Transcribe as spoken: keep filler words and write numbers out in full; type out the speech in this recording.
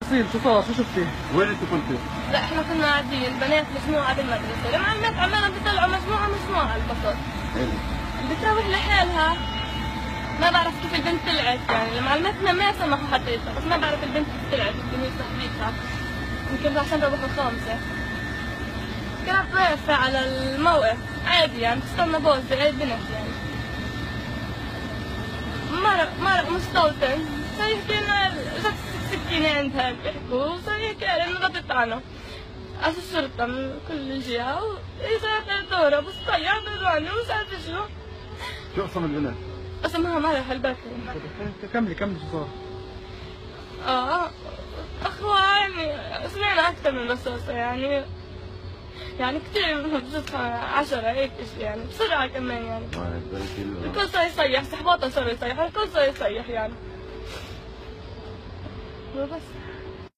التفاصيل شو صار؟ شو شفتي؟ وين انت كنتي؟ لا احنا كنا قاعدين بنات مجموعة بالمدرسة، المعلمات عمالهم بيطلعوا مجموعة مجموعة على البسط. حلو. بتروح لحالها، ما بعرف كيف البنت طلعت، يعني المعلماتنا ما سمحوا حتى يطلع، بس ما بعرف البنت كيف طلعت، يمكن هي صاحبتها، يمكن عشان روحوا خامسة. كانت واقفة على الموقف عادي يعني تستنى باص زي أي بنت يعني. مرق مرق مستوطن، صار يحكي لنا جت سكينة عندها بيحكوا، صار يحكي لنا إنه غطت عنه. على الشرطة من كل جهة وهي صارت دورة بس طيب عني ومش عارفة شو. شو اسم البنت؟ اسمها مرح البكري. كملي كملي شو صار؟ اه اخوة يعني سمعنا أكثر من رصاصة يعني يعني كثير بجوزها عشرة هيك شيء يعني بسرعة كمان يعني. الله يبارك الله. الكل صار يصيح، صحباتها صاروا يصيحوا، الكل صار يصيح يعني. وبس.